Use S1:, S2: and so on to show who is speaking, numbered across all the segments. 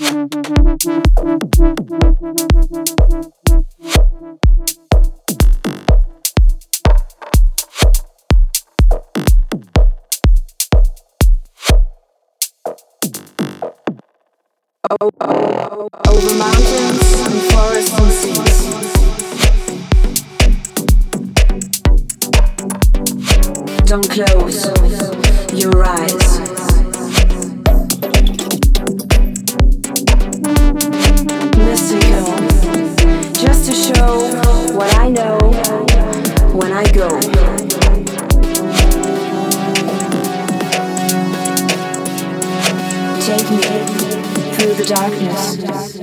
S1: Over mountains and forests and seas. Don't close your eyes. Mystical, just to show what I know when I go. Take me through the darkness.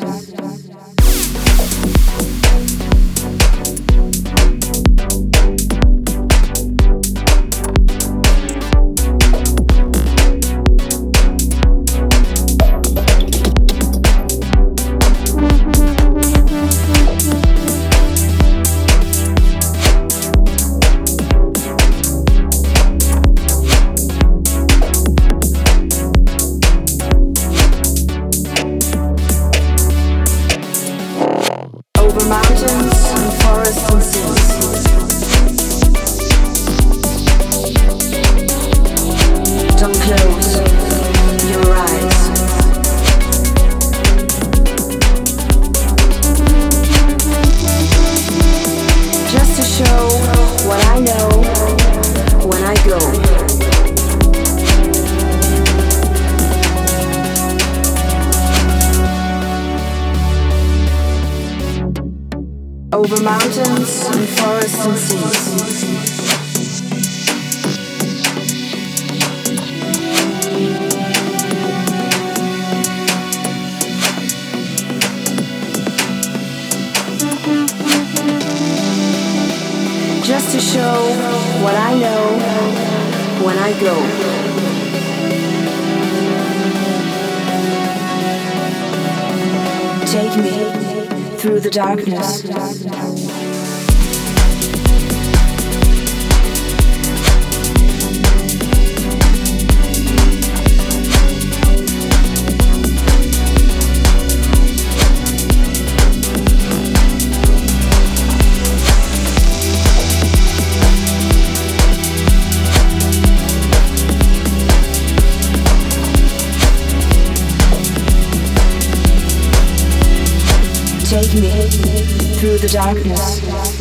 S1: Over mountains and forests and seas. Just to show what I know when I go. Take me through the darkness. Take me through the darkness.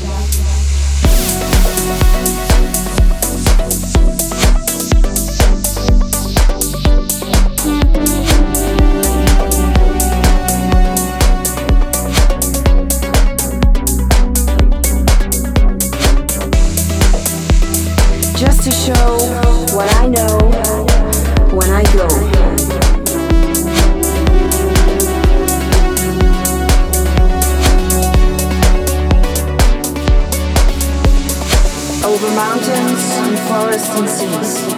S1: Just to show what I know when I go. Over mountains and forests and seas.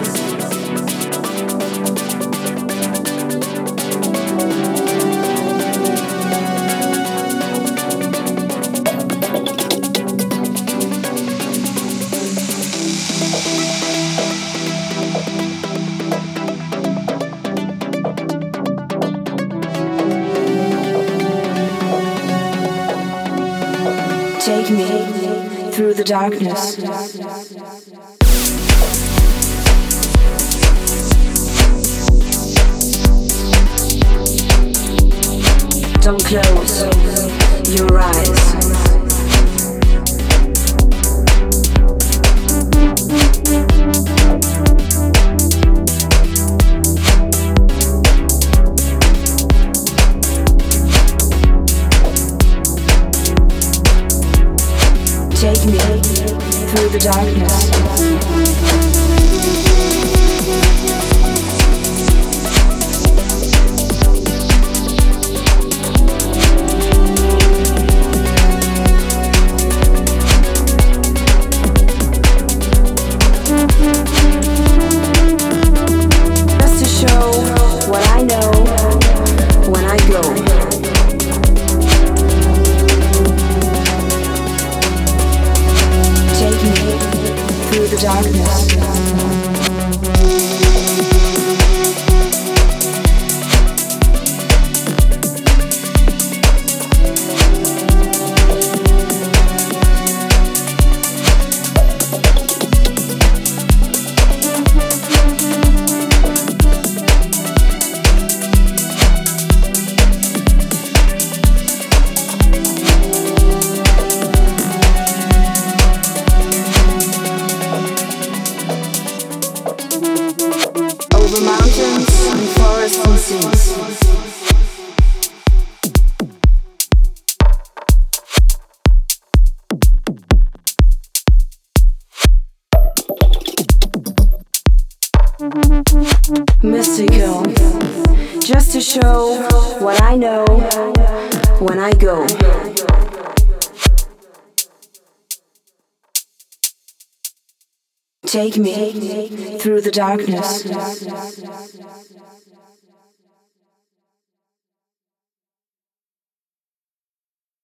S1: Take me through the darkness. Don't close your eyes. Take me through the darkness. Just to show what I know when I go. Take me through the darkness. show what I know when I go. Take me through the darkness.